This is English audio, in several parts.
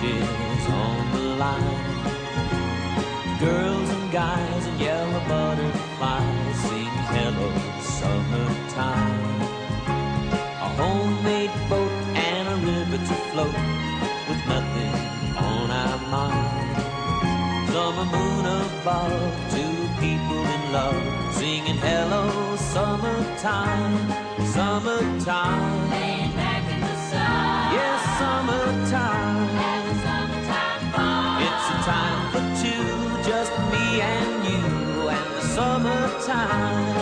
is on the line. Girls and guys and yellow butterflies sing hello summertime. A homemade boat and a river to float with nothing on our mind. Summer moon above, two people in love singing hello summertime. Summertime, laying back in the sun. yes, summertime. Having summertime fun. It's a time for two, just me and you and the summertime.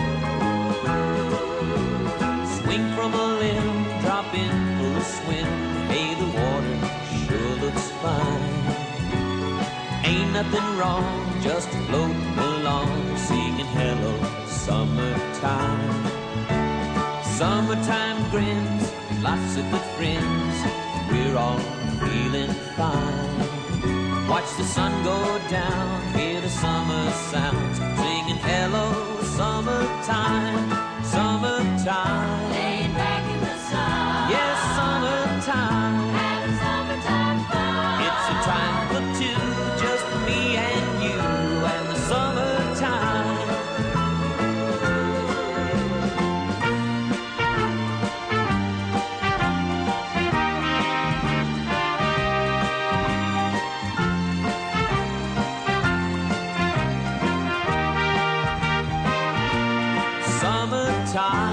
Swing from a limb, drop in for a swim. Hey, the water sure looks fine. Ain't nothing wrong, just floating along, singing hello summertime. Summertime grins, lots of good friends, we're all feeling fine. Watch the sun go down, hear the summer sounds, singing hello summertime. Summertime, Laying back in the sun. yes, summertime. Having summertime fun. It's a time for two, just me and you and the summertime. Summertime.